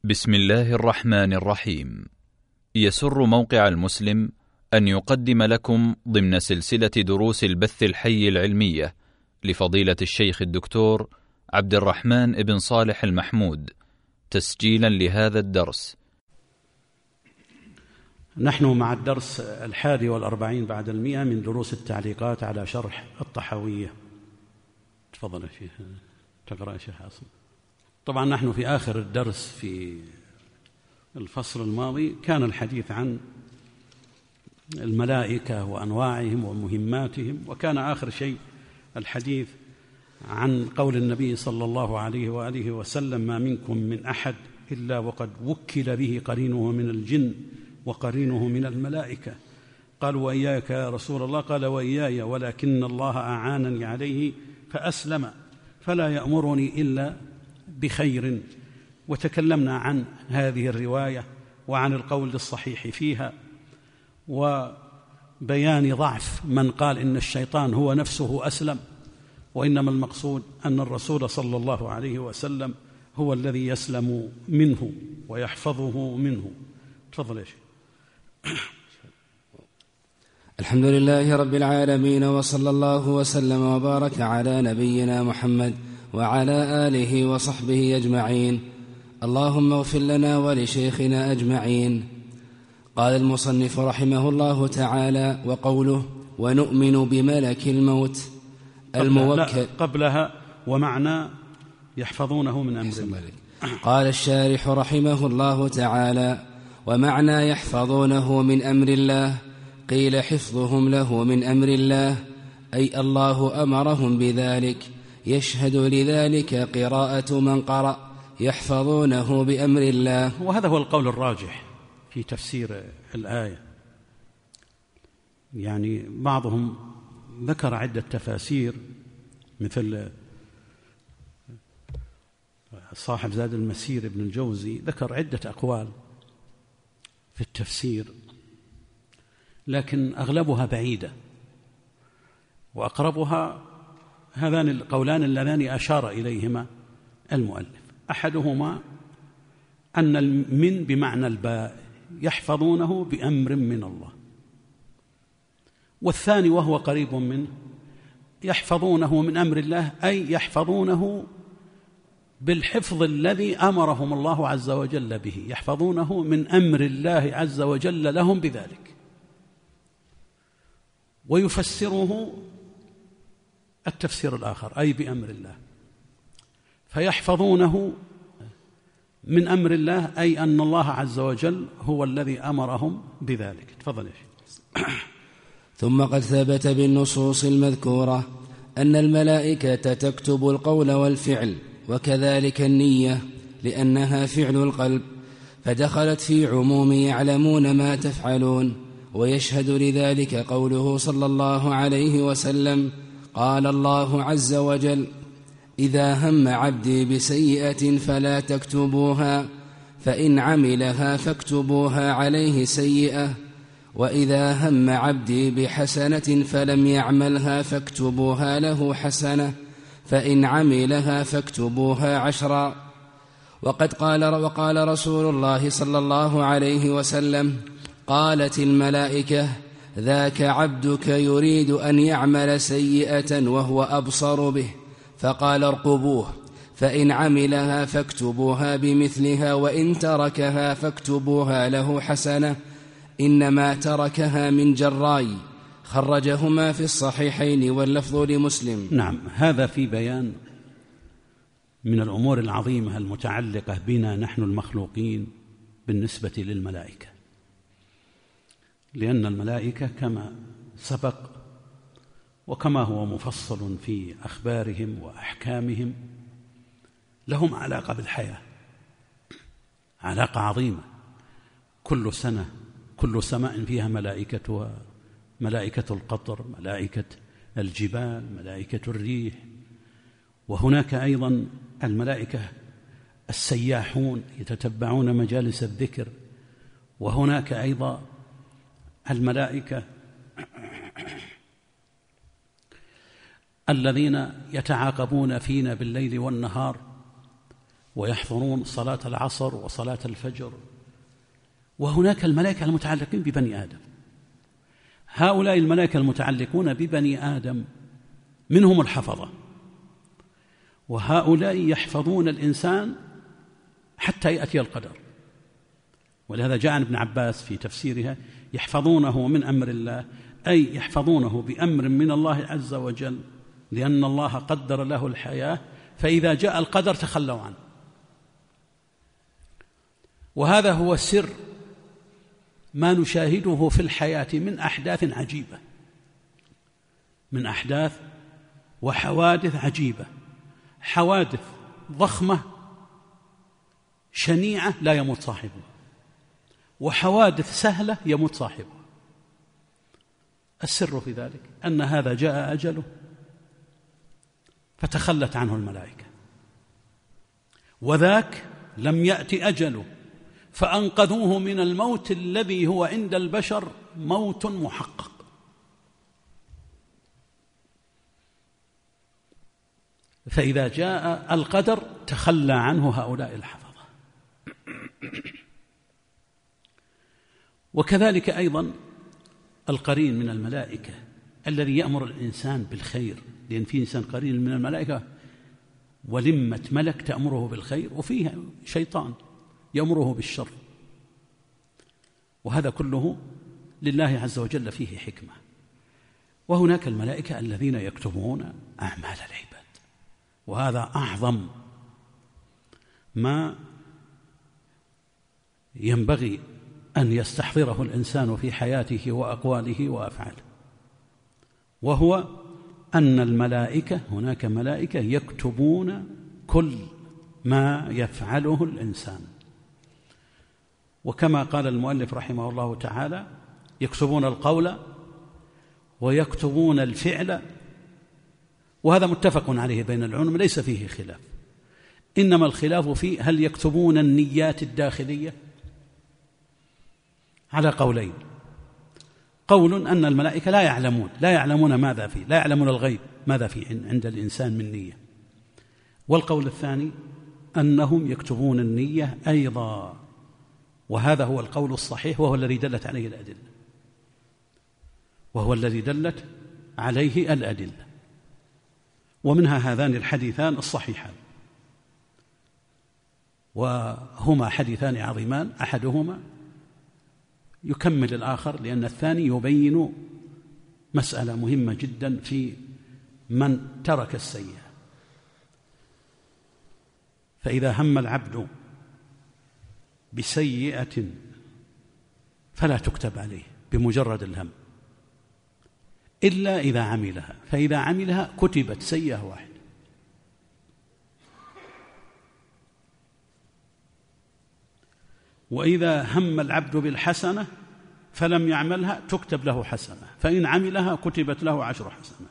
بسم الله الرحمن الرحيم. يسر موقع المسلم أن يقدم لكم ضمن سلسلة دروس البث الحي العلمية لفضيلة الشيخ الدكتور عبد الرحمن بن صالح المحمود تسجيلا لهذا الدرس. نحن مع الدرس 41 بعد 100 من دروس التعليقات على شرح الطحاوية. تفضل يا شيخ تقرأ يا شيخ حاصل. طبعا نحن في آخر الدرس في الفصل الماضي كان الحديث عن الملائكة وأنواعهم ومهماتهم، وكان آخر شيء الحديث عن قول النبي صلى الله عليه وآله وسلم: ما منكم من أحد إلا وقد وكل به قرينه من الجن وقرينه من الملائكة. قالوا: وإياك يا رسول الله؟ قال: وإياي، ولكن الله أعانني عليه فأسلم، فلا يأمرني إلا بخير. وتكلمنا عن هذه الرواية وعن القول الصحيح فيها، وبيان ضعف من قال إن الشيطان هو نفسه أسلم، وإنما المقصود أن الرسول صلى الله عليه وسلم هو الذي يسلم منه ويحفظه منه. تفضل يا شيخ. الحمد لله رب العالمين، وصلى الله وسلم وبارك على نبينا محمد وعلى آله وصحبه أجمعين. اللهم اغفر لنا ولشيخنا أجمعين. قال المصنف رحمه الله تعالى: وقوله: ونؤمن بملك الموت الموكل. قبلها ومعنى يحفظونه من أمر الله. قال الشارح رحمه الله تعالى: ومعنى يحفظونه من أمر الله، قيل حفظهم له من أمر الله أي الله أمرهم بذلك، يشهد لذلك قراءة من قرأ يحفظونه بأمر الله. وهذا هو القول الراجح في تفسير الآية. يعني بعضهم ذكر عدة تفاسير، مثل صاحب زاد المسير ابن الجوزي ذكر عدة أقوال في التفسير، لكن أغلبها بعيدة، وأقربها هذان القولان اللذان أشار إليهما المؤلف. أحدهما أن من بمعنى الباء، يحفظونه بأمر من الله، والثاني وهو قريب منه يحفظونه من أمر الله أي يحفظونه بالحفظ الذي أمرهم الله عز وجل به، يحفظونه من أمر الله عز وجل لهم بذلك. ويفسره التفسير الآخر أي بأمر الله، فيحفظونه من أمر الله أي أن الله عز وجل هو الذي أمرهم بذلك. تفضل يا شيخ. ثم قد ثبت بالنصوص المذكورة أن الملائكة تكتب القول والفعل، وكذلك النية لأنها فعل القلب، فدخلت في عموم يعلمون ما تفعلون. ويشهد لذلك قوله صلى الله عليه وسلم: قال الله عز وجل: إذا هم عبدي بسيئة فلا تكتبوها، فإن عملها فاكتبوها عليه سيئة، وإذا هم عبدي بحسنة فلم يعملها فاكتبوها له حسنة، فإن عملها فاكتبوها 10. وقال رسول الله صلى الله عليه وسلم: قالت الملائكة: ذاك عبدك يريد أن يعمل سيئة وهو أبصر به، فقال: ارقبوه، فإن عملها فاكتبوها بمثلها، وإن تركها فاكتبوها له حسنة، إنما تركها من جراي. خرجهما في الصحيحين واللفظ لمسلم. نعم، هذا في بيان من الأمور العظيمة المتعلقة بنا نحن المخلوقين بالنسبة للملائكة، لأن الملائكة كما سبق وكما هو مفصل في أخبارهم وأحكامهم لهم علاقة بالحياة، علاقة عظيمة. كل سنة كل سماء فيها ملائكتها، ملائكة القطر، ملائكة الجبال، ملائكة الريح، وهناك أيضا الملائكة السياحون يتتبعون مجالس الذكر، وهناك أيضا الملائكة الذين يتعاقبون فينا بالليل والنهار ويحضرون صلاة العصر وصلاة الفجر. وهناك الملائكة المتعلقين ببني آدم. هؤلاء الملائكة المتعلقون ببني آدم منهم الحفظة، وهؤلاء يحفظون الإنسان حتى يأتي القدر. ولهذا جاء عن ابن عباس في تفسيرها: يحفظونه من أمر الله، أي يحفظونه بأمر من الله عز وجل، لأن الله قدر له الحياة، فإذا جاء القدر تخلوا عنه. وهذا هو سر ما نشاهده في الحياة من أحداث عجيبة، من أحداث وحوادث عجيبة، حوادث ضخمة شنيعة لا يموت صاحبها، وحوادث سهلة يموت صاحبها. السر في ذلك أن هذا جاء أجله فتخلت عنه الملائكة، وذاك لم يأتي أجله فأنقذوه من الموت الذي هو عند البشر موت محقق. فإذا جاء القدر تخلى عنه هؤلاء الحفظة. وكذلك أيضا القرين من الملائكة الذي يأمر الإنسان بالخير، لأن في إنسان قرين من الملائكة ولمة ملك تأمره بالخير، وفيها شيطان يأمره بالشر، وهذا كله لله عز وجل فيه حكمة. وهناك الملائكة الذين يكتبون أعمال العباد، وهذا أعظم ما ينبغي أن يستحضره الإنسان في حياته وأقواله وأفعاله، وهو أن الملائكة، هناك ملائكة يكتبون كل ما يفعله الإنسان. وكما قال المؤلف رحمه الله تعالى: يكتبون القول ويكتبون الفعل. وهذا متفق عليه بين العلماء ليس فيه خلاف، إنما الخلاف فيه هل يكتبون النيات الداخلية؟ على قولين: قول أن الملائكة لا يعلمون ماذا فيه، لا يعلمون الغيب ماذا فيه عند الإنسان من نية. والقول الثاني أنهم يكتبون النية أيضا، وهذا هو القول الصحيح، وهو الذي دلت عليه الأدلة. ومنها هذان الحديثان الصحيحان، وهما حديثان عظيمان، أحدهما يكمل الآخر، لأن الثاني يبين مسألة مهمة جدا في من ترك السيئة. فإذا هم العبد بسيئة فلا تكتب عليه بمجرد الهم إلا إذا عملها، فإذا عملها كتبت سيئة واحدة. وإذا هم العبد بالحسنة فلم يعملها تكتب له حسنة، فإن عملها كتبت له 10 حسنات.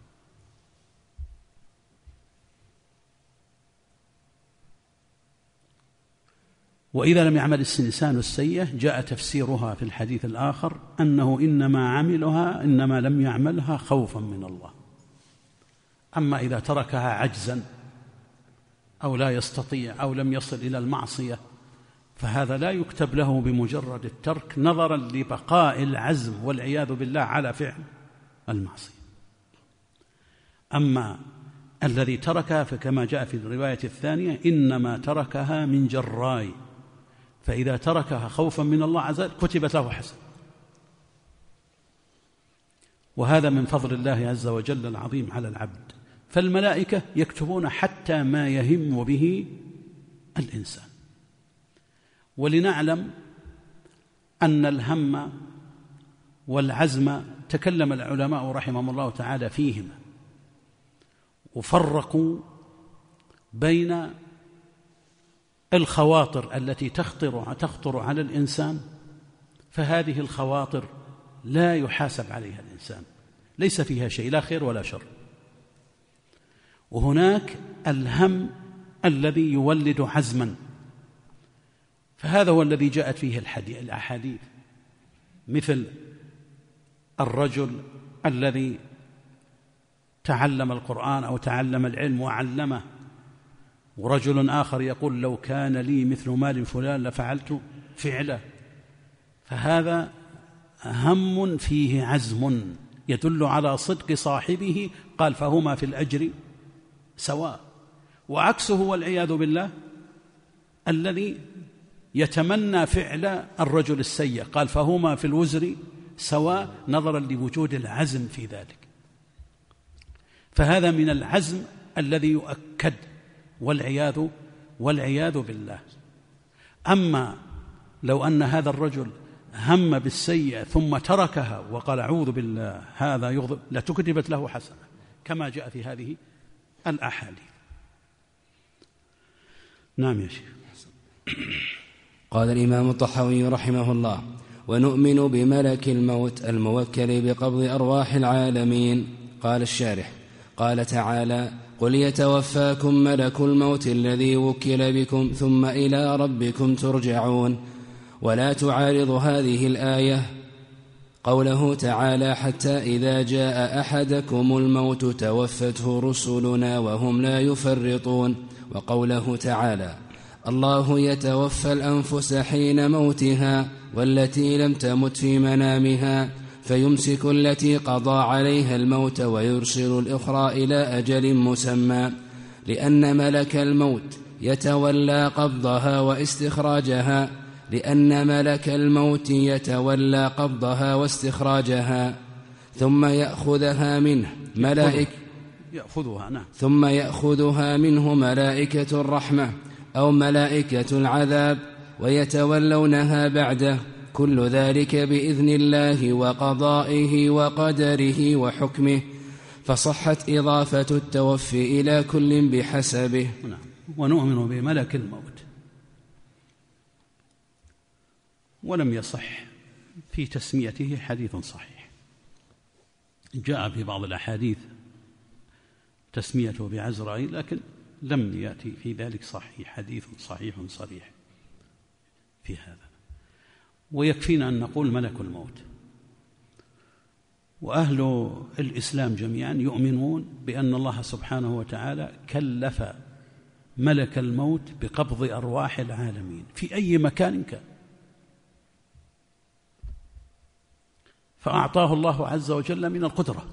وإذا لم يعمل الإنسان السيئة جاء تفسيرها في الحديث الآخر أنه إنما لم يعملها خوفا من الله. أما إذا تركها عجزا أو لا يستطيع أو لم يصل إلى المعصية فهذا لا يكتب له بمجرد الترك، نظرا لبقاء العزم والعياذ بالله على فعل المعصية. أما الذي تركها فكما جاء في الرواية الثانية إنما تركها من جراء، فإذا تركها خوفا من الله عز وجل كتبت له حسنة. وهذا من فضل الله عز وجل العظيم على العبد. فالملائكة يكتبون حتى ما يهم به الإنسان. ولنعلم أن الهم والعزم تكلم العلماء رحمهم الله تعالى فيهما، وفرقوا بين الخواطر التي تخطر على الإنسان، فهذه الخواطر لا يحاسب عليها الإنسان، ليس فيها شيء لا خير ولا شر. وهناك الهم الذي يولد عزما، فهذا هو الذي جاءت فيه الأحاديث، مثل الرجل الذي تعلم القرآن أو تعلم العلم وعلمه ورجل آخر يقول لو كان لي مثل مال فلان لفعلت فعله. فهذا هم فيه عزم يدل على صدق صاحبه، قال فهما في الأجر سواء. وعكسه والعياذ بالله الذي يتمنى فعل الرجل السيء، قال فهما في الوزر سواء، نظرا لوجود العزم في ذلك. فهذا من العزم الذي يؤكد والعياذ بالله. أما لو أن هذا الرجل هم بالسيئة ثم تركها وقال أعوذ بالله هذا يغضب، لتكتبت له حسنة كما جاء في هذه الأحاديث. نعم يا شيخ. قال الإمام الطحاوي رحمه الله: ونؤمن بملك الموت الموكل بقبض أرواح العالمين. قال الشارح: قال تعالى: قل يتوفاكم ملك الموت الذي وكل بكم ثم إلى ربكم ترجعون. ولا تعارض هذه الآية قوله تعالى: حتى إذا جاء أحدكم الموت توفته رسلنا وهم لا يفرطون. وقوله تعالى: الله يتوفى الأنفس حين موتها والتي لم تمت في منامها فيمسك التي قضى عليها الموت ويرسل الأخرى إلى أجل مسمى، لأن ملك الموت يتولى قبضها واستخراجها ثم يأخذها منه ملائكة الرحمة أو ملائكة العذاب ويتولونها بعده، كل ذلك بإذن الله وقضائه وقدره وحكمه، فصحت إضافة التوفي إلى كل بحسبه. ونؤمن بملك الموت. ولم يصح في تسميته حديث صحيح، جاء في بعض الأحاديث تسميته بعزرائيل، لكن لم يأتي في ذلك حديث صحيح صريح في هذا. ويكفينا أن نقول ملك الموت. وأهل الإسلام جميعا يؤمنون بأن الله سبحانه وتعالى كلف ملك الموت بقبض أرواح العالمين في أي مكان كان، فأعطاه الله عز وجل من القدرة،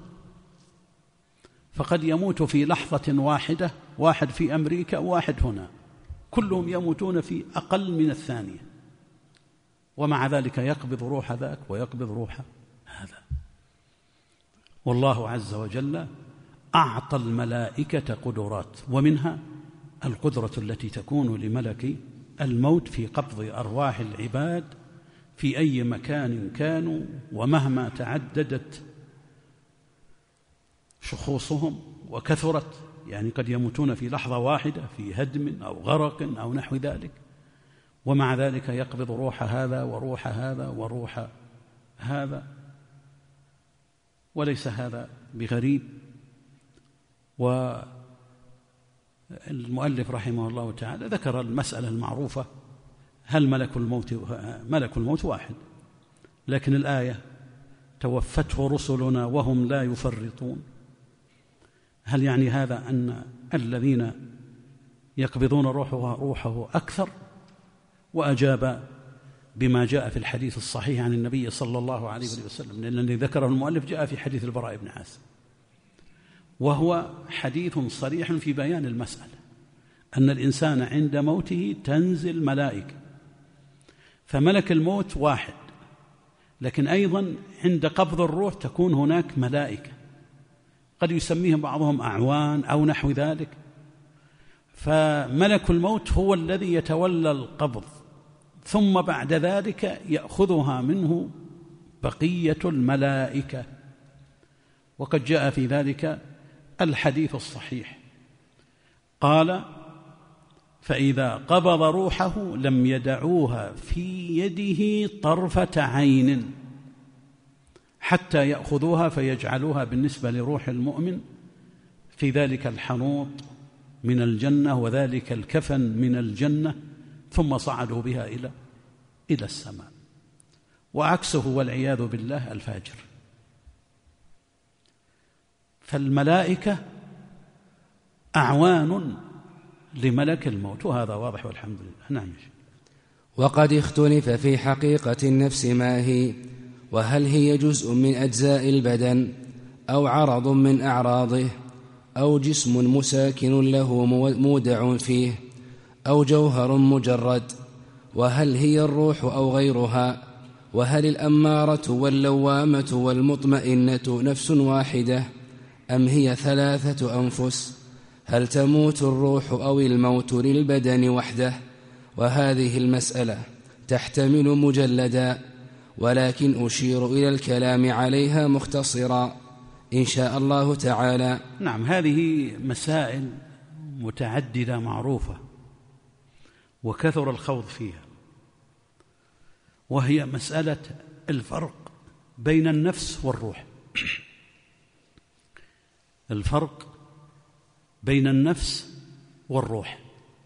فقد يموت في لحظة واحدة، واحد في أمريكا وواحد هنا، كلهم يموتون في أقل من الثانية، ومع ذلك يقبض روح ذاك ويقبض روح هذا. والله عز وجل أعطى الملائكة قدرات، ومنها القدرة التي تكون لملك الموت في قبض أرواح العباد في أي مكان كانوا، ومهما تعددت شخوصهم وكثرت، يعني قد يموتون في لحظة واحدة في هدم أو غرق أو نحو ذلك، ومع ذلك يقبض روح هذا وروح هذا وروح هذا، وليس هذا بغريب. والمؤلف رحمه الله تعالى ذكر المسألة المعروفة: هل ملك الموت واحد، لكن الآية توفته رسلنا وهم لا يفرطون، هل يعني هذا أن الذين يقبضون روحه أكثر؟ وأجاب بما جاء في الحديث الصحيح عن النبي صلى الله عليه وسلم، لأن الذي ذكره المؤلف جاء في حديث البراء بن عازب، وهو حديث صريح في بيان المسألة، أن الإنسان عند موته تنزل ملائكة، فملك الموت واحد، لكن أيضا عند قبض الروح تكون هناك ملائكة قد يسميهم بعضهم أعوان أو نحو ذلك. فملك الموت هو الذي يتولى القبض، ثم بعد ذلك يأخذها منه بقية الملائكة، وقد جاء في ذلك الحديث الصحيح، قال: فإذا قبض روحه لم يدعوها في يده طرفة عين حتى يأخذوها فيجعلوها بالنسبة لروح المؤمن في ذلك الحنوط من الجنة وذلك الكفن من الجنة، ثم صعدوا بها إلى السماء. وعكسه والعياذ بالله الفاجر. فالملائكة أعوان لملك الموت، وهذا واضح والحمد لله. نعم. وقد اختلف في حقيقة النفس ما هي، وهل هي جزء من أجزاء البدن أو عرض من أعراضه أو جسم مساكن له مودع فيه أو جوهر مجرد، وهل هي الروح أو غيرها، وهل الأمارة واللوامة والمطمئنة نفس واحدة أم هي 3 أنفس، هل تموت الروح أو الموت للبدن وحده. وهذه المسألة تحتمل مجلدا، ولكن أشير إلى الكلام عليها مختصرا إن شاء الله تعالى. نعم، هذه مسائل متعددة معروفة وكثر الخوض فيها، وهي مسألة الفرق بين النفس والروح. الفرق بين النفس والروح،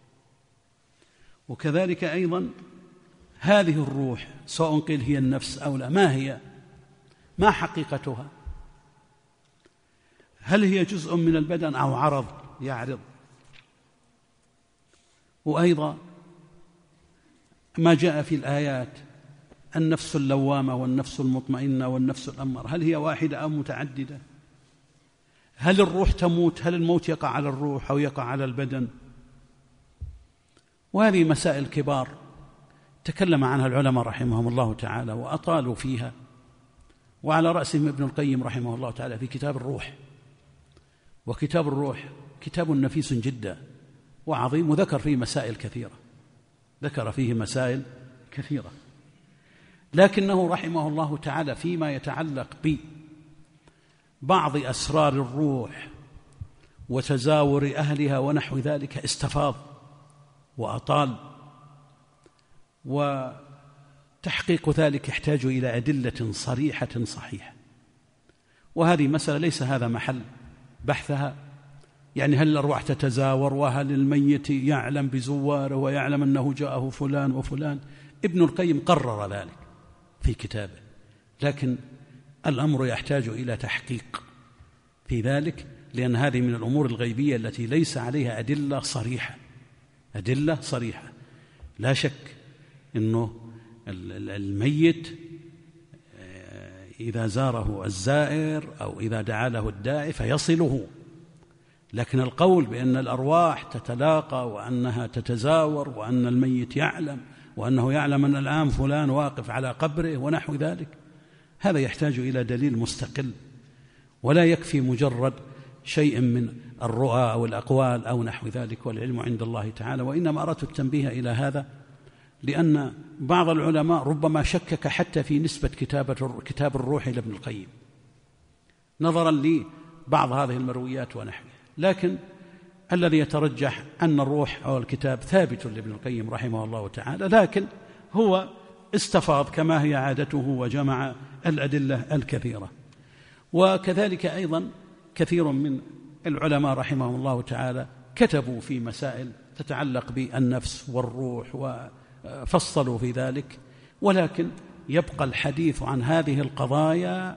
وكذلك أيضا هذه الروح سواء قيل هي النفس أو لا، ما هي، ما حقيقتها، هل هي جزء من البدن أو عرض يعرض. وأيضا ما جاء في الآيات النفس اللوامة والنفس المطمئنة والنفس الأمارة، هل هي واحدة أو متعددة، هل الروح تموت، هل الموت يقع على الروح أو يقع على البدن. وهذه مسائل كبار تكلم عنها العلماء رحمهم الله تعالى وأطالوا فيها، وعلى رأسهم ابن القيم رحمه الله تعالى في كتاب الروح. وكتاب الروح كتاب نفيس جدا وعظيم، وذكر فيه مسائل كثيرة، ذكر فيه مسائل كثيرة، لكنه رحمه الله تعالى فيما يتعلق ببعض أسرار الروح وتزاور أهلها ونحو ذلك استفاض وأطال، وتحقيق ذلك يحتاج إلى أدلة صريحة صحيحة، وهذه مسألة ليس هذا محل بحثها. يعني هل الأرواح تتزاور، وهل الميت يعلم بزواره ويعلم أنه جاءه فلان وفلان. ابن القيم قرر ذلك في كتابه، لكن الأمر يحتاج إلى تحقيق في ذلك، لأن هذه من الأمور الغيبية التي ليس عليها أدلة صريحة. أدلة صريحة، لا شك أنه الميت إذا زاره الزائر أو إذا دعا له الداعي فيصله، لكن القول بأن الأرواح تتلاقى وأنها تتزاور وأن الميت يعلم وأنه يعلم أن الآن فلان واقف على قبره ونحو ذلك، هذا يحتاج إلى دليل مستقل، ولا يكفي مجرد شيء من الرؤى أو الأقوال أو نحو ذلك، والعلم عند الله تعالى. وإنما أردت التنبيه إلى هذا لأن بعض العلماء ربما شكك حتى في نسبة كتاب الروح لابن القيم نظرا لبعض هذه المرويات ونحوها، لكن الذي يترجح أن الروح أو الكتاب ثابت لابن القيم رحمه الله تعالى، لكن هو استفاض كما هي عادته وجمع الأدلة الكثيرة. وكذلك أيضا كثير من العلماء رحمهم الله تعالى كتبوا في مسائل تتعلق بالنفس والروح وفصلوا في ذلك، ولكن يبقى الحديث عن هذه القضايا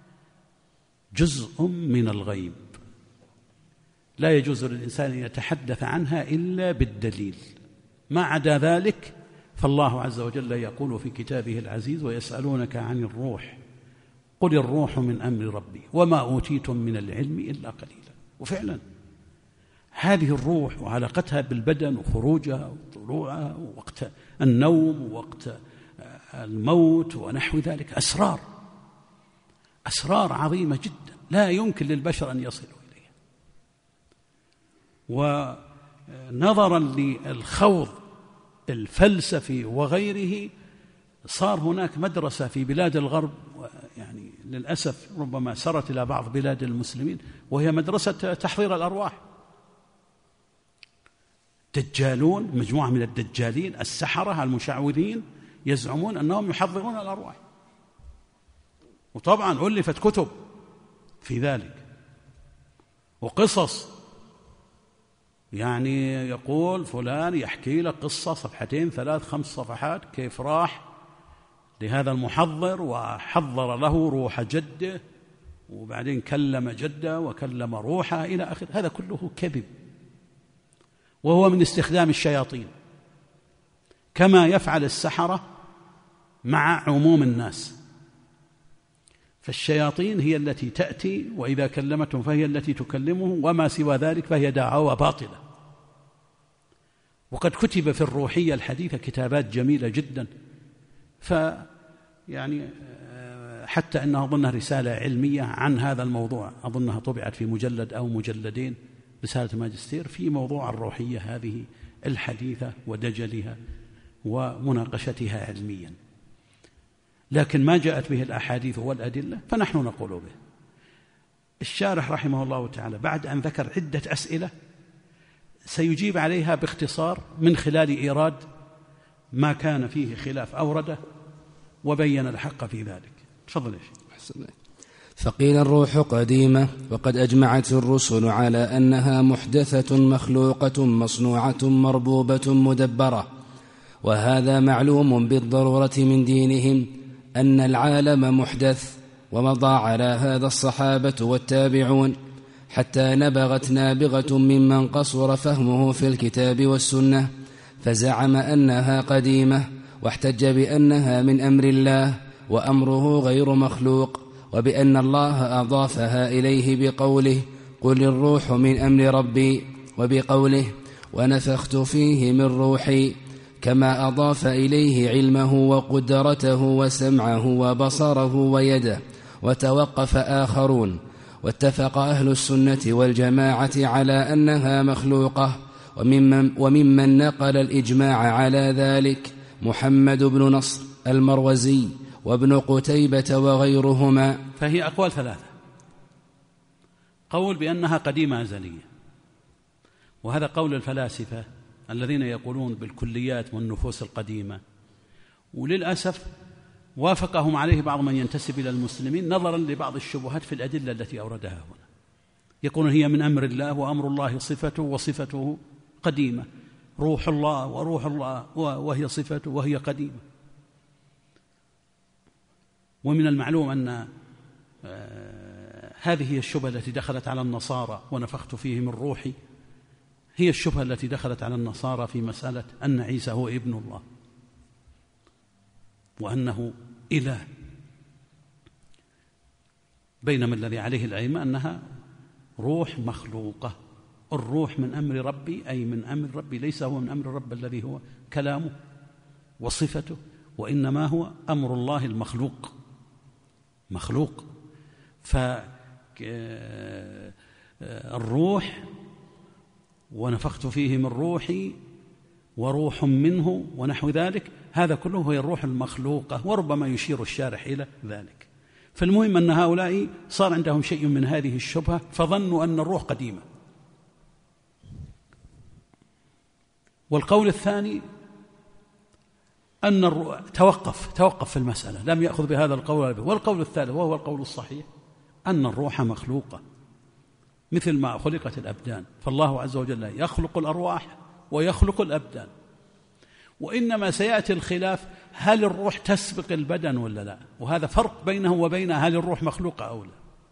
جزء من الغيب، لا يجوز للإنسان أن يتحدث عنها إلا بالدليل. ما عدا ذلك فالله عز وجل يقول في كتابه العزيز: ويسألونك عن الروح قل الروح من أمر ربي وما أوتيتم من العلم إلا قليلا. وفعلا هذه الروح وعلاقتها بالبدن وخروجها وطلوعها ووقت النوم ووقت الموت ونحو ذلك أسرار عظيمة جدا لا يمكن للبشر أن يصلوا إليها. ونظرا للخوض الفلسفي وغيره صار هناك مدرسة في بلاد الغرب، يعني للأسف ربما سرت إلى بعض بلاد المسلمين، وهي مدرسة تحضير الأرواح. دجالون، مجموعة من الدجالين السحرة المشعوذين يزعمون أنهم يحضرون الأرواح، وطبعا ألفت كتب في ذلك وقصص، يعني يقول فلان يحكي لك قصة 2 3 5 صفحات كيف راح لهذا المحضر وحضر له روح جده وبعدين كلم جده وكلم روحه إلى آخر. هذا كله كذب، وهو من استخدام الشياطين، كما يفعل السحرة مع عموم الناس. فالشياطين هي التي تأتي، وإذا كلمتهم فهي التي تكلمهم، وما سوى ذلك فهي دعاوى باطلة. وقد كتب في الروحية الحديثة كتابات جميلة جدا، يعني حتى أنها أظنها رسالة علمية عن هذا الموضوع، أظنها طبعت في مجلد أو مجلدين، رسالة ماجستير في موضوع الروحية هذه الحديثة ودجلها ومناقشتها علميا. لكن ما جاءت به الأحاديث والأدلة فنحن نقول به. الشارح رحمه الله تعالى بعد أن ذكر عدة أسئلة سيجيب عليها باختصار من خلال إيراد ما كان فيه خلاف أورده وبين الحق في ذلك. تفضل يا شيخ. فقيل الروح قديمة، وقد أجمعت الرسل على أنها محدثة مخلوقة مصنوعة مربوبة مدبرة، وهذا معلوم بالضرورة من دينهم أن العالم محدث، ومضى على هذا الصحابة والتابعون حتى نبغت نابغة ممن قصر فهمه في الكتاب والسنة فزعم أنها قديمة، واحتج بأنها من أمر الله وأمره غير مخلوق، وبأن الله أضافها إليه بقوله قل الروح من أمر ربي، وبقوله ونفخت فيه من روحي، كما أضاف إليه علمه وقدرته وسمعه وبصره ويده. وتوقف آخرون، واتفق أهل السنة والجماعة على أنها مخلوقة، وممن نقل الإجماع على ذلك محمد بن نصر المروزي وابن قتيبة وغيرهما. فهي أقوال ثلاثة: قول بأنها قديمة أزلية، وهذا قول الفلاسفة الذين يقولون بالكليات والنفوس القديمة، وللأسف وافقهم عليه بعض من ينتسب إلى المسلمين نظرا لبعض الشبهات في الأدلة التي أوردها هنا. يقولون هي من أمر الله، وأمر الله صفته وصفته قديمة، روح الله وروح الله وهي صفته وهي قديمة. ومن المعلوم أن هذه هي الشبهة التي دخلت على النصارى، ونفخت فيه من روحي، هي الشبهة التي دخلت على النصارى في مسألة أن عيسى هو ابن الله وأنه إله، بينما الذي عليه الأئمة أنها روح مخلوقة. الروح من أمر ربي، أي من أمر ربي، ليس هو من أمر رب الذي هو كلامه وصفته، وإنما هو أمر الله المخلوق مخلوق. فالروح ونفخت فيه من روحي وروح منه ونحو ذلك، هذا كله هي الروح المخلوقة، وربما يشير الشارح إلى ذلك. فالمهم أن هؤلاء صار عندهم شيء من هذه الشبهة، فظنوا أن الروح قديمة. والقول الثاني أن الروح توقف في المسألة، لم يأخذ بهذا القول. والقول الثالث وهو القول الصحيح أن الروح مخلوقة مثل ما خلقت الأبدان، فالله عز وجل يخلق الأرواح ويخلق الأبدان، وإنما سيأتي الخلاف هل الروح تسبق البدن ولا لا، وهذا فرق بينه وبين هل الروح مخلوقة أو لا.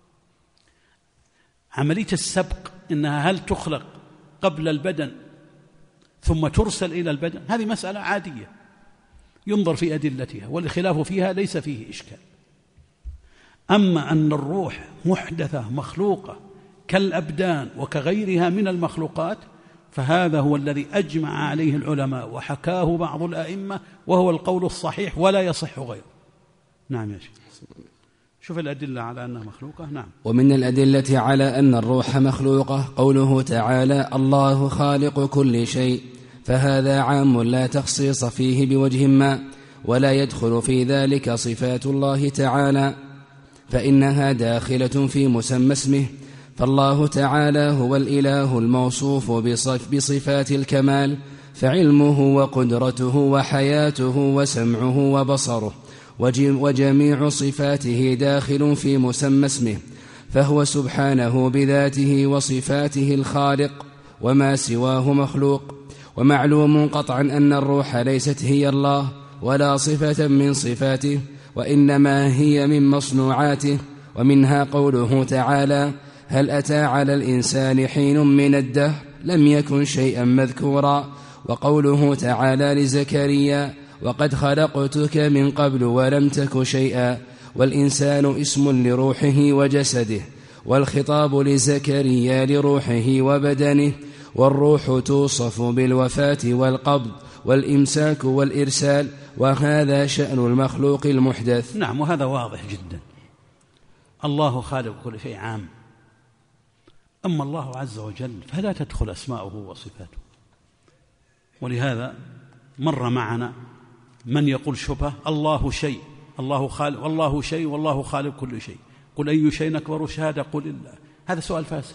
عملية السبق إنها هل تخلق قبل البدن ثم ترسل إلى البدن، هذه مسألة عادية ينظر في أدلتها، والخلاف فيها ليس فيه إشكال. أما أن الروح محدثة مخلوقة كالأبدان وكغيرها من المخلوقات، فهذا هو الذي أجمع عليه العلماء وحكاه بعض الأئمة، وهو القول الصحيح ولا يصح غيره. نعم يا شيخ، شوف الأدلة على أنها مخلوقة. نعم. ومن الأدلة على أن الروح مخلوقة قوله تعالى الله خالق كل شيء، فهذا عام لا تخصيص فيه بوجه ما، ولا يدخل في ذلك صفات الله تعالى، فإنها داخلة في مسمى اسمه. فالله تعالى هو الإله الموصوف بصفات الكمال، فعلمه وقدرته وحياته وسمعه وبصره وجميع صفاته داخل في مسمى اسمه، فهو سبحانه بذاته وصفاته الخالق، وما سواه مخلوق. ومعلوم قطعا أن الروح ليست هي الله ولا صفة من صفاته، وإنما هي من مصنوعاته. ومنها قوله تعالى هل أتى على الإنسان حين من الدهر لم يكن شيئا مذكورا. وقوله تعالى لزكريا وقد خلقتك من قبل ولم تك شيئا، والإنسان اسم لروحه وجسده، والخطاب لزكريا لروحه وبدنه، والروح توصف بالوفاة والقبض والإمساك والإرسال، وهذا شأن المخلوق المحدث. نعم، وهذا واضح جدا. الله خالق كل شيء عام، أما الله عز وجل فلا تدخل أسماؤه وصفاته. ولهذا مر معنا من يقول شبهة الله شيء، الله خالق، والله شيء، والله خالق كل شيء، قل أي شيء أكبر شهادة، قل الله. هذا سؤال فاسد.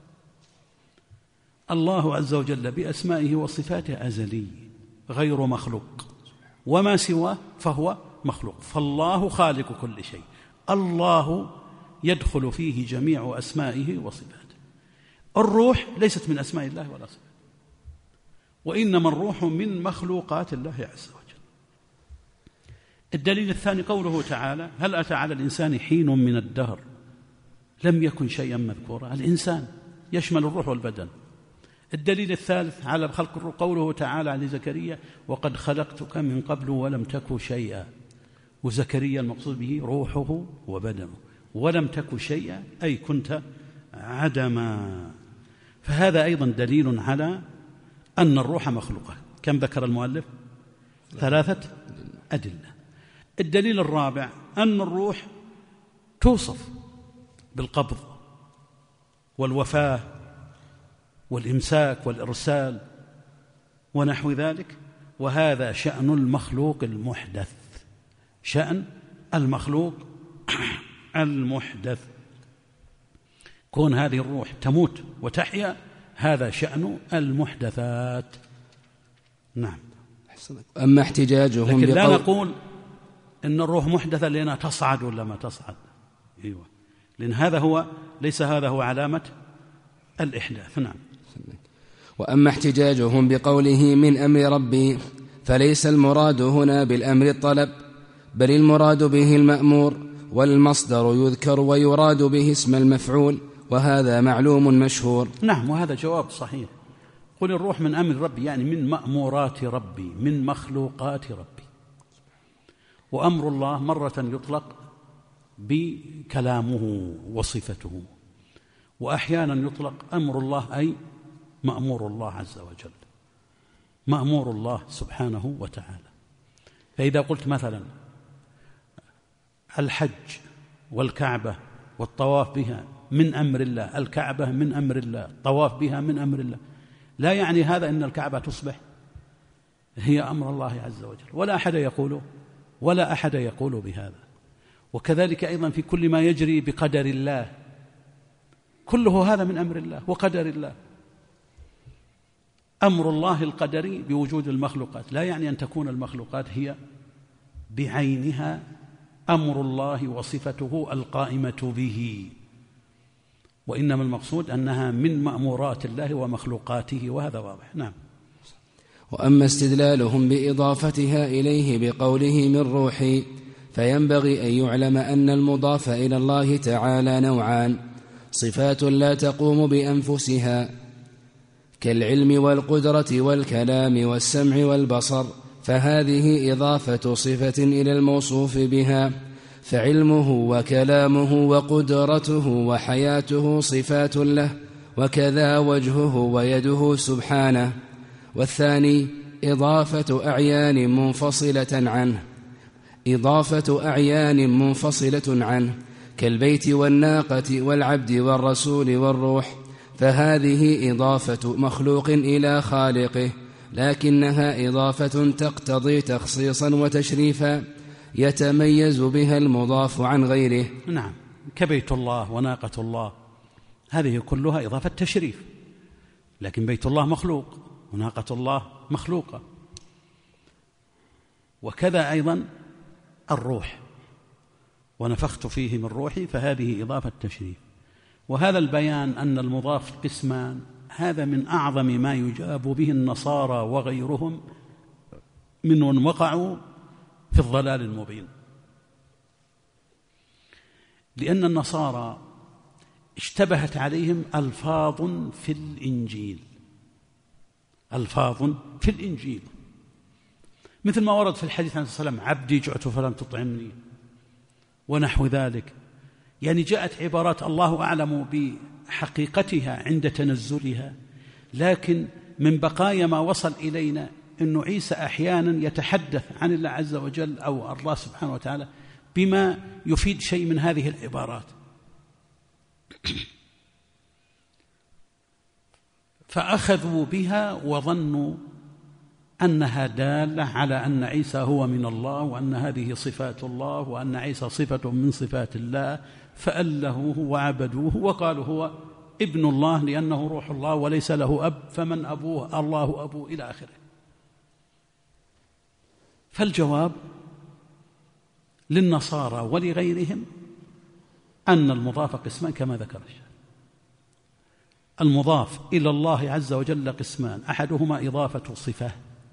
الله عز وجل بأسمائه وصفاته أزلي غير مخلوق، وما سواه فهو مخلوق، فالله خالق كل شيء. الله يدخل فيه جميع أسمائه وصفاته. الروح ليست من أسماء الله ولا صفاته، وإنما الروح من مخلوقات الله عز وجل. الدليل الثاني قوله تعالى هل أتى على الإنسان حين من الدهر لم يكن شيئا مذكورا. الإنسان يشمل الروح والبدن. الدليل الثالث على خلق الروح قوله تعالى لزكريا وقد خلقتك من قبل ولم تك شيئا. وزكريا المقصود به روحه وبدنه، ولم تك شيئا أي كنت عدما. فهذا أيضا دليل على أن الروح مخلوقة. كم ذكر المؤلف؟ 3 أدلة. الدليل الرابع أن الروح توصف بالقبض والوفاة والإمساك والإرسال ونحو ذلك، وهذا شأن المخلوق المحدث، شأن المخلوق المحدث. كون هذه الروح تموت وتحيا هذا شأن المحدثات. نعم. أما احتجاجهم لكن لا نقول إن الروح محدثة لأنها تصعد ولا ما تصعد. أيوة، لأن هذا هو ليس هذا هو علامة الإحداث. نعم. وأما احتجاجهم بقوله من أمر ربي فليس المراد هنا بالأمر الطلب، بل المراد به المأمور، والمصدر يذكر ويراد به اسم المفعول، وهذا معلوم مشهور. نعم، وهذا جواب صحيح. قل الروح من أمر ربي يعني من مأمورات ربي، من مخلوقات ربي. وأمر الله مرة يطلق بكلامه وصفته، وأحيانا يطلق أمر الله أي مأمور الله عز وجل، مأمور الله سبحانه وتعالى. فإذا قلت مثلا الحج والكعبة والطواف بها من أمر الله، الكعبة من أمر الله، الطواف بها من أمر الله، لا يعني هذا أن الكعبة تصبح هي أمر الله عز وجل، ولا أحد يقول بهذا. وكذلك أيضا في كل ما يجري بقدر الله، كله هذا من أمر الله وقدر الله. أمر الله القدري بوجود المخلوقات لا يعني أن تكون المخلوقات هي بعينها أمر الله وصفته القائمة به، وإنما المقصود أنها من مأمورات الله ومخلوقاته، وهذا واضح. نعم. وأما استدلالهم بإضافتها إليه بقوله من روحي، فينبغي أن يعلم أن المضاف إلى الله تعالى نوعان: صفات لا تقوم بأنفسها كالعلم والقدرة والكلام والسمع والبصر، فهذه إضافة صفة إلى الموصوف بها، فعلمه وكلامه وقدرته وحياته صفات له، وكذا وجهه ويده سبحانه. والثاني إضافة أعيان منفصلة عنه كالبيت والناقة والعبد والرسول والروح، فهذه إضافة مخلوق إلى خالقه، لكنها إضافة تقتضي تخصيصا وتشريفا يتميز بها المضاف عن غيره. نعم، كبيت الله وناقة الله، هذه كلها إضافة تشريف، لكن بيت الله مخلوق وناقة الله مخلوقة. وكذا أيضا الروح، ونفخت فيه من روحي، فهذه إضافة تشريف. وهذا البيان أن المضاف قسمان، هذا من أعظم ما يجاب به النصارى وغيرهم من وقعوا في الضلال المبين. لأن النصارى اشتبهت عليهم ألفاظ في الإنجيل ألفاظ في الإنجيل، مثل ما ورد في الحديث عن الصلاة والسلام: عبدي جعت فلم تطعمني، ونحو ذلك. يعني جاءت عبارات الله أعلم بحقيقتها عند تنزلها، لكن من بقايا ما وصل إلينا أن عيسى أحيانا يتحدث عن الله عز وجل أو الله سبحانه وتعالى بما يفيد شيء من هذه العبارات. فأخذوا بها وظنوا أنها دالة على أن عيسى هو من الله، وأن هذه صفات الله، وأن عيسى صفة من صفات الله، فألهوه وعبدوه وقالوا هو ابن الله لأنه روح الله وليس له أب، فمن أبوه؟ الله أبوه، إلى آخره. فالجواب للنصارى ولغيرهم أن المضاف قسمان كما ذكر الشيخ. المضاف إلى الله عز وجل قسمان: أحدهما إضافة صفة،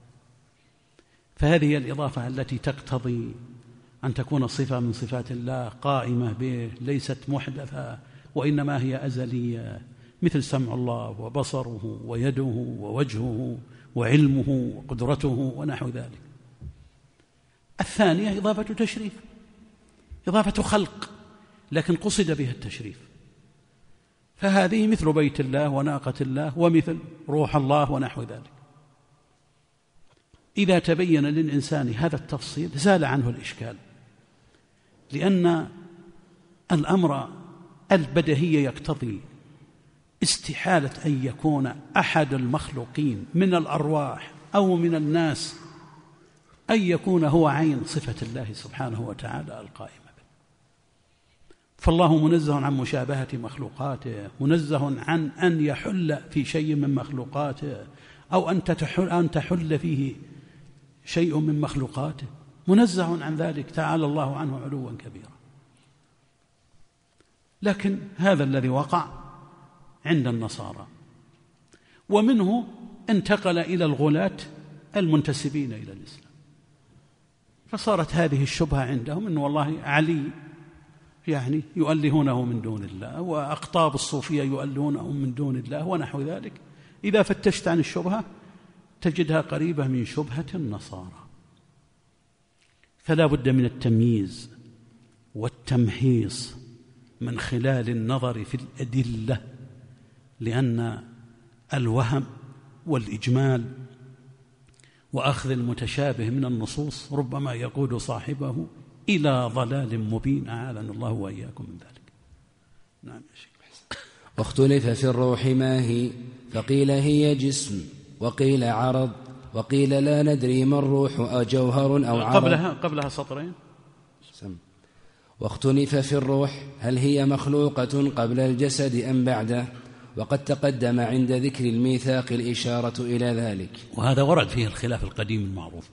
فهذه الإضافة التي تقتضي أن تكون صفة من صفات الله قائمة به، ليست محدثة وإنما هي أزلية، مثل سمع الله وبصره ويده ووجهه وعلمه وقدرته ونحو ذلك. الثانية إضافة تشريف، إضافة خلق، لكن قصد بها التشريف، فهذه مثل بيت الله وناقة الله ومثل روح الله ونحو ذلك. إذا تبين للإنسان هذا التفصيل زال عنه الإشكال، لأن الأمر البديهي يقتضي استحالة أن يكون أحد المخلوقين من الأرواح أو من الناس أن يكون هو عين صفة الله سبحانه وتعالى القائمة به. فالله منزه عن مشابهة مخلوقاته، منزه عن أن يحل في شيء من مخلوقاته أو أن تحل فيه شيء من مخلوقاته، منزه عن ذلك، تعالى الله عنه علوا كبيرا. لكن هذا الذي وقع عند النصارى، ومنه انتقل إلى الغلاة المنتسبين إلى الإسلام، فصارت هذه الشبهة عندهم أن والله علي يعني يؤلهونه من دون الله، وأقطاب الصوفية يؤلهونه من دون الله ونحو ذلك. إذا فتشت عن الشبهة تجدها قريبة من شبهة النصارى. فلا بد من التمييز والتمحيص من خلال النظر في الأدلة، لأن الوهم والإجمال وأخذ المتشابه من النصوص ربما يقود صاحبه إلى ضلال مبين، أعاذنا الله وإياكم من ذلك. نعم يا شيخ. واختلف في الروح ما هي، فقيل هي جسم، وقيل عرض، وقيل لا ندري ما الروح أجوهر أو عرض. قبلها سطرين. واختلف في الروح هل هي مخلوقة قبل الجسد أم بعده، وقد تقدم عند ذكر الميثاق الإشارة إلى ذلك. وهذا ورد فيه الخلاف القديم المعروف،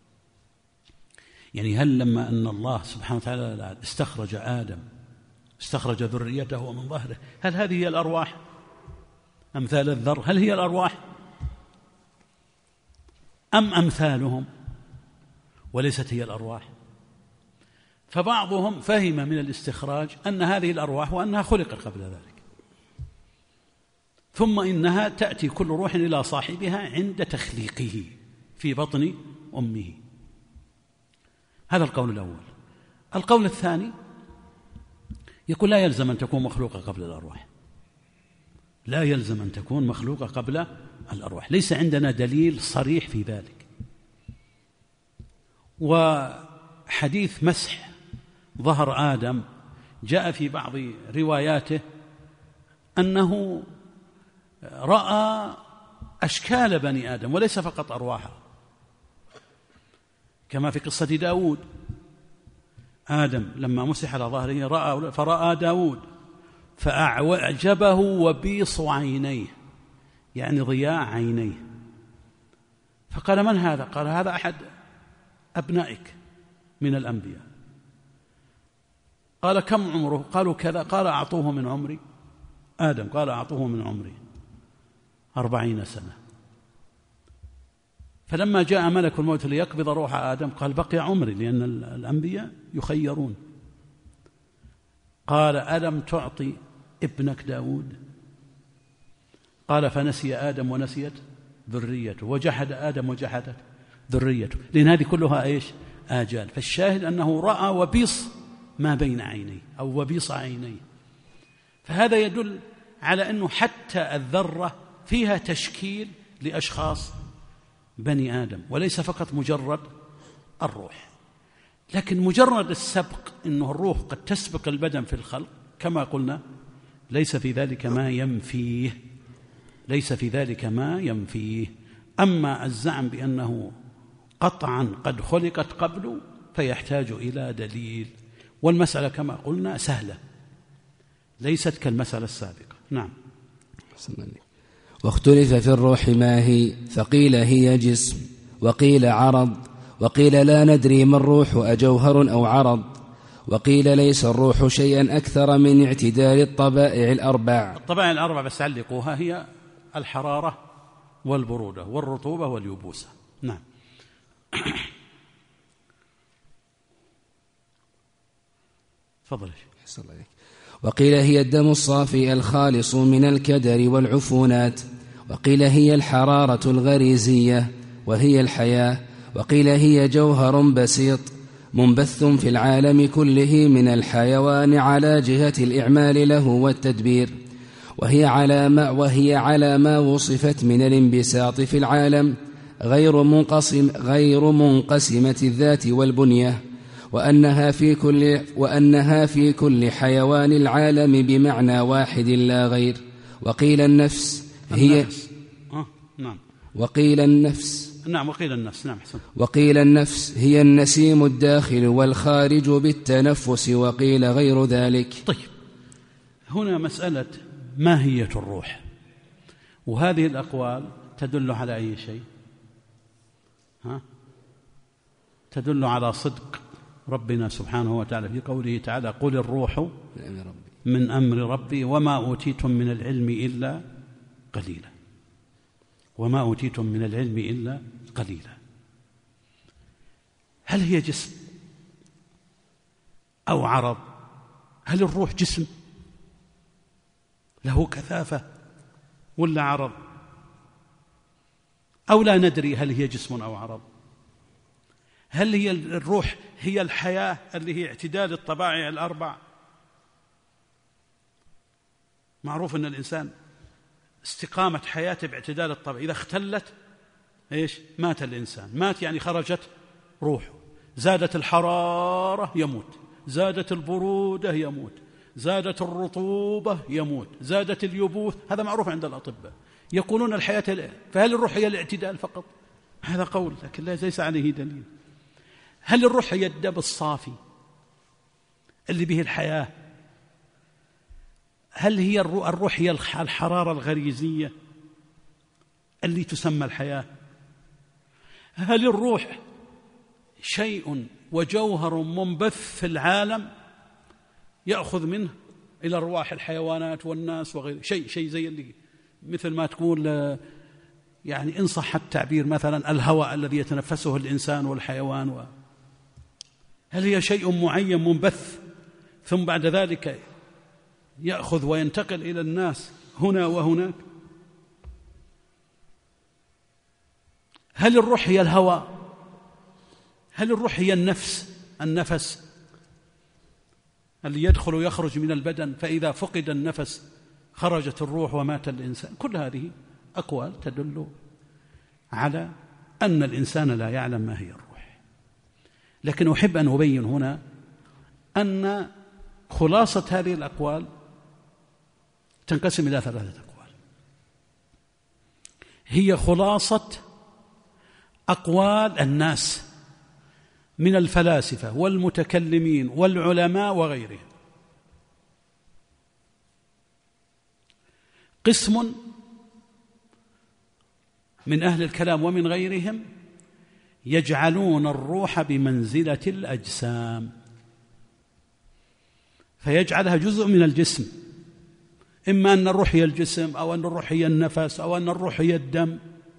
يعني هل لما أن الله سبحانه وتعالى استخرج آدم استخرج ذريته من ظهره، هل هذه هي الأرواح أمثال الذر؟ هل هي الأرواح أم أمثالهم وليست هي الأرواح؟ فبعضهم فهم من الاستخراج أن هذه الأرواح وأنها خلقت قبل ذلك، ثم إنها تأتي كل روح إلى صاحبها عند تخليقه في بطن أمه. هذا القول الأول. القول الثاني يقول لا يلزم أن تكون مخلوقة قبل الأرواح، لا يلزم أن تكون مخلوقة قبل الأرواح، ليس عندنا دليل صريح في ذلك. وحديث مسح ظهر آدم جاء في بعض رواياته أنه رأى أشكال بني آدم وليس فقط أرواحه، كما في قصة داود. آدم لما مسح على ظهره فرأى داود فأعجبه وبيص عينيه، يعني ضياء عينيه، فقال من هذا؟ قال هذا أحد أبنائك من الأنبياء. قال كم عمره؟ قالوا كذا. قال أعطوه من عمري آدم، قال أعطوه من عمري 40 سنة. فلما جاء ملك الموت ليقبض روح آدم قال بقي عمري، لأن الأنبياء يخيرون. قال ألم تعطي ابنك داود؟ قال فنسي آدم ونسيت ذريته، وجحد آدم وجحدت ذريته، لأن هذه كلها إيش؟ آجال. فالشاهد أنه رأى وبيص ما بين عينيه أو وبيص عينيه. فهذا يدل على أنه حتى الذرة فيها تشكيل لأشخاص بني آدم، وليس فقط مجرد الروح. لكن مجرد السبق، أنه الروح قد تسبق البدن في الخلق كما قلنا، ليس في ذلك ما ينفيه، ليس في ذلك ما ينفيه. أما الزعم بأنه قطعا قد خلقت قبل فيحتاج إلى دليل، والمسألة كما قلنا سهلة، ليست كالمسألة السابقة. نعم. واختلف في الروح ما هي، فقيل هي جسم، وقيل عرض، وقيل لا ندري ما الروح أجوهر أو عرض، وقيل ليس الروح شيئا أكثر من اعتدال الطبائع الأربع. الطبائع الأربع بس علقوها، هي الحرارة والبرودة والرطوبة واليبوسة. نعم. تفضل. وقيل هي الدم الصافي الخالص من الكدر والعفونات، وقيل هي الحرارة الغريزية وهي الحياة، وقيل هي جوهر بسيط منبث في العالم كله من الحيوان على جهة الإعمال له والتدبير، وهي على ما وصفت من الانبساط في العالم غير منقسمة الذات والبنية، وأنها في كل حيوان العالم بمعنى واحد لا غير. وقيل النفس هي نعم. وقيل النفس وقيل النفس هي النسيم الداخل والخارج بالتنفس، وقيل غير ذلك. طيب، هنا مسألة ماهية الروح، وهذه الأقوال تدل على أي شيء؟ تدل على صدق ربنا سبحانه وتعالى في قوله تعالى: قل الروح من أمر ربي وما أوتيتم من العلم إلا قليلا، وما أوتيتم من العلم إلا قليلا. هل هي جسم أو عرض؟ هل الروح جسم له كثافة ولا عرض؟ أو لا ندري هل هي جسم أو عرض؟ هل هي الروح هي الحياة اللي هي اعتدال الطبائع الأربع؟ معروف أن الإنسان استقامة حياته باعتدال الطبع، إذا اختلت إيش؟ مات الإنسان. مات يعني خرجت روحه. زادت الحرارة يموت، زادت البرودة يموت، زادت الرطوبة يموت، زادت اليبوس. هذا معروف عند الأطباء، يقولون الحياة. فهل الروح هي الاعتدال فقط؟ هذا قول، لكن ليس عليه دليل. هل الروح هي الدم الصافي اللي به الحياة؟ هل هي الروح هي الحرارة الغريزية اللي تسمى الحياة؟ هل الروح شيء وجوهر منبث في العالم يأخذ منه إلى أرواح الحيوانات والناس وغيره؟ شيء زي اللي مثل ما تقول يعني إن صح التعبير مثلا الهواء الذي يتنفسه الإنسان والحيوان هل هي شيء معين منبث ثم بعد ذلك يأخذ وينتقل إلى الناس هنا وهناك؟ هل الروح هي الهواء؟ هل الروح هي النفس اللي يدخل ويخرج من البدن، فإذا فقد النفس خرجت الروح ومات الإنسان؟ كل هذه أقوال تدل على أن الإنسان لا يعلم ما هي الروح. لكن أحب أن أبين هنا أن خلاصة هذه الأقوال تنقسم إلى 3 أقوال، هي خلاصة أقوال الناس من الفلاسفة والمتكلمين والعلماء وغيرهم. قسم من أهل الكلام ومن غيرهم يجعلون الروح بمنزلة الأجسام، فيجعلها جزء من الجسم، إما أن الروح هي الجسم أو أن الروح هي النفس أو أن الروح هي الدم.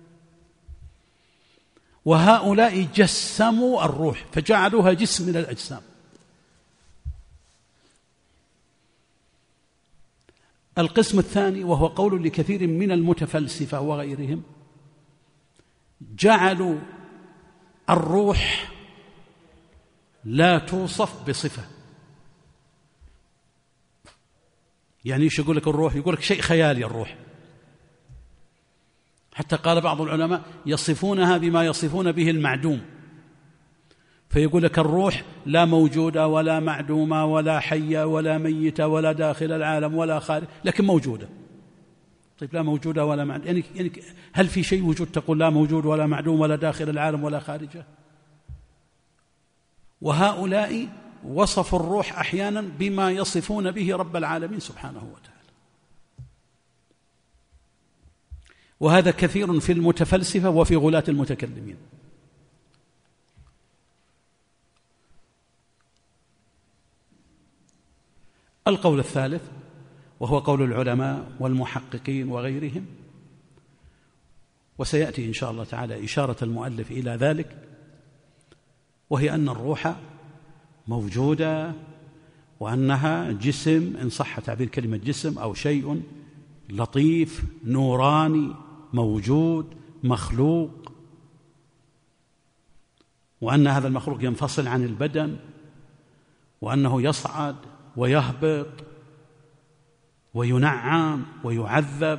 وهؤلاء جسموا الروح فجعلوها جسم من الأجسام. القسم الثاني وهو قول لكثير من المتفلسفة وغيرهم جعلوا الروح لا توصف بصفة. يعني ايش يقول لك الروح؟ يقول لك شيء خيالي الروح. حتى قال بعض العلماء يصفونها بما يصفون به المعدوم، فيقول لك الروح لا موجودة ولا معدومة ولا حية ولا ميتة ولا داخل العالم ولا خارج، لكن موجودة. طيب لا موجودة ولا معدومة، يعني هل في شيء وجود تقول لا موجود ولا معدوم ولا داخل العالم ولا خارجه؟ وهؤلاء وصفوا الروح أحيانا بما يصفون به رب العالمين سبحانه وتعالى. وهذا كثير في المتفلسفة وفي غلاة المتكلمين. القول الثالث وهو قول العلماء والمحققين وغيرهم، وسيأتي إن شاء الله تعالى إشارة المؤلف إلى ذلك، وهي أن الروح موجودة، وأنها جسم إن صح تعبير كلمة جسم، أو شيء لطيف نوراني موجود مخلوق، وأن هذا المخلوق ينفصل عن البدن، وأنه يصعد ويهبط وينعم ويعذب،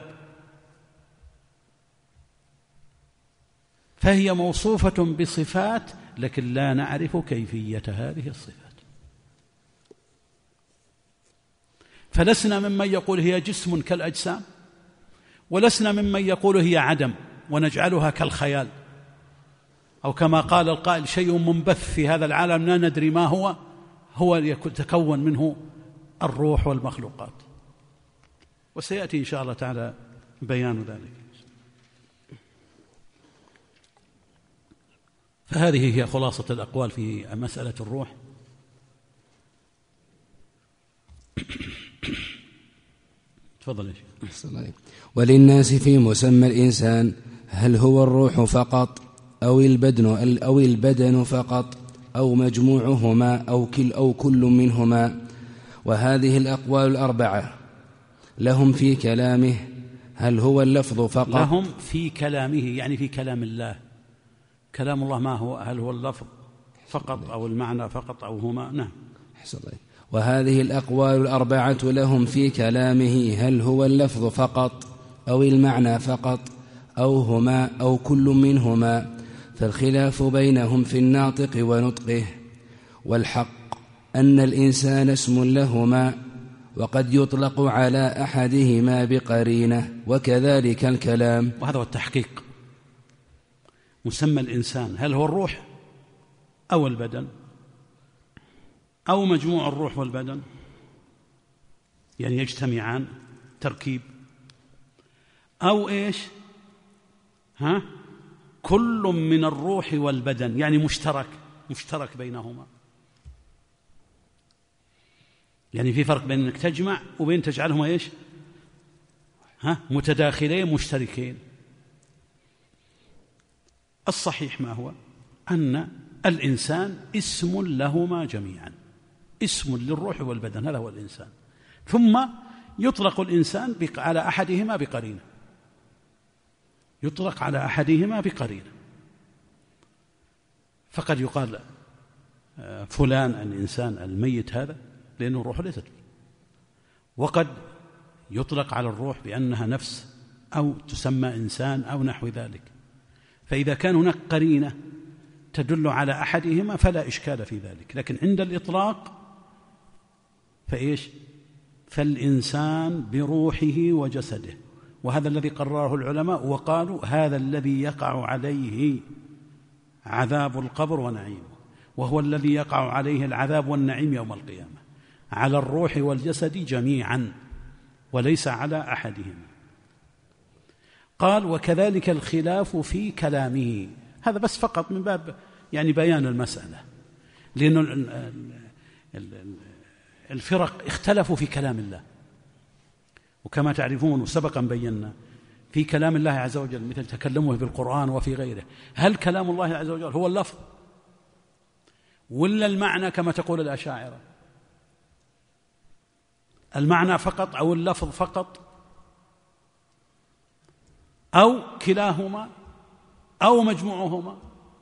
فهي موصوفة بصفات لكن لا نعرف كيفية هذه الصفات. فلسنا ممن يقول هي جسم كالأجسام، ولسنا ممن يقول هي عدم ونجعلها كالخيال، أو كما قال القائل شيء منبث في هذا العالم لا ندري ما هو يتكون منه الروح والمخلوقات، وسيأتي إن شاء الله تعالى بيان ذلك. فهذه هي خلاصة الأقوال في مسألة الروح. تفضل يا شيخ. وللناس في مسمى الإنسان هل هو الروح فقط أو البدن فقط أو مجموعهما أو كل منهما. وهذه الأقوال الأربعة لهم في كلامه هل هو اللفظ فقط. لهم في كلامه يعني في كلام الله. كلام الله ما هو؟ هل هو اللفظ فقط أو المعنى فقط أو هما؟ نعم. وهذه الأقوال الأربعة لهم في كلامه هل هو اللفظ فقط أو المعنى فقط أو هما أو كل منهما، فالخلاف بينهم في الناطق ونطقه. والحق أن الإنسان اسم لهما، وقد يطلق على أحدهما بقرينة، وكذلك الكلام. وهذا هو التحقيق. مسمى الإنسان هل هو الروح أو البدن أو مجموع الروح والبدن، يعني يجتمعان تركيب، أو إيش كل من الروح والبدن، يعني مشترك بينهما. يعني في فرق بين أنك تجمع وبين تجعلهما إيش متداخلين مشتركين. الصحيح ما هو؟ أن الإنسان اسم لهما جميعا، اسم للروح والبدن، هذا هو الإنسان. ثم يطلق الإنسان على أحدهما بقرينة، يطلق على أحدهما بقرينة. فقد يقال فلان الإنسان الميت هذا لأنه الروح ليست فيه، وقد يطلق على الروح بأنها نفس أو تسمى إنسان أو نحو ذلك. فإذا كان هناك قرينة تدل على أحدهما فلا إشكال في ذلك. لكن عند الإطلاق فإيش؟ فالإنسان بروحه وجسده، وهذا الذي قرره العلماء وقالوا هذا الذي يقع عليه عذاب القبر ونعيمه، وهو الذي يقع عليه العذاب والنعيم يوم القيامة، على الروح والجسد جميعا وليس على أحدهما. قال وكذلك الخلاف في كلامه. هذا بس فقط من باب يعني بيان المسألة، لأن الفرق اختلفوا في كلام الله، وكما تعرفون وسبقا بينا في كلام الله عز وجل مثل تكلمه بالقرآن وفي غيره، هل كلام الله عز وجل هو اللفظ ولا المعنى كما تقول الأشاعرة؟ المعنى فقط أو اللفظ فقط أو كلاهما أو مجموعهما،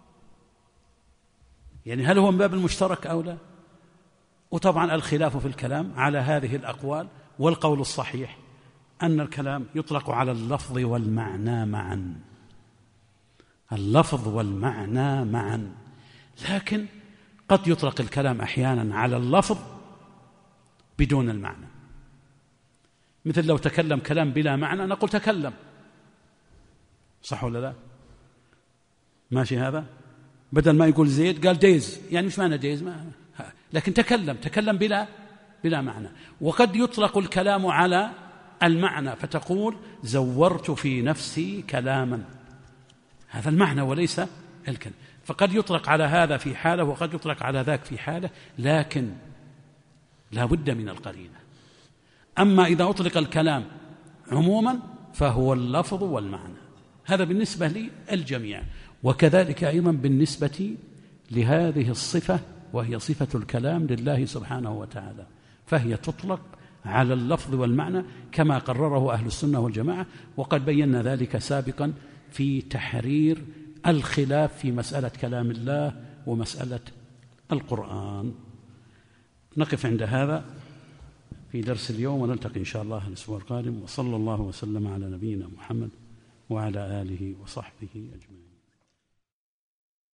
يعني هل هو من باب المشترك أو لا؟ وطبعا الخلاف في الكلام على هذه الأقوال، والقول الصحيح أن الكلام يطلق على اللفظ والمعنى معا، اللفظ والمعنى معا، لكن قد يطلق الكلام أحيانا على اللفظ بدون المعنى. مثل لو تكلم كلام بلا معنى نقول تكلم، صح ولا لا؟ ماشي هذا؟ بدل ما يقول زيد قال ديز، يعني مش معنى ديز لكن تكلم بلا معنى. وقد يطلق الكلام على المعنى فتقول زورت في نفسي كلاما، هذا المعنى وليس الكلام. فقد يطلق على هذا في حالة وقد يطلق على ذاك في حالة، لكن لا بد من القرينة. أما إذا أطلق الكلام عموما فهو اللفظ والمعنى، هذا بالنسبة للجميع. وكذلك أيضا بالنسبة لهذه الصفة وهي صفة الكلام لله سبحانه وتعالى، فهي تطلق على اللفظ والمعنى كما قرره أهل السنة والجماعة، وقد بينا ذلك سابقا في تحرير الخلاف في مسألة كلام الله ومسألة القرآن. نقف عند هذا في درس اليوم، ونلتقي إن شاء الله الأسبوع القادم، وصلى الله وسلم على نبينا محمد وعلى آله وصحبه أجمعين.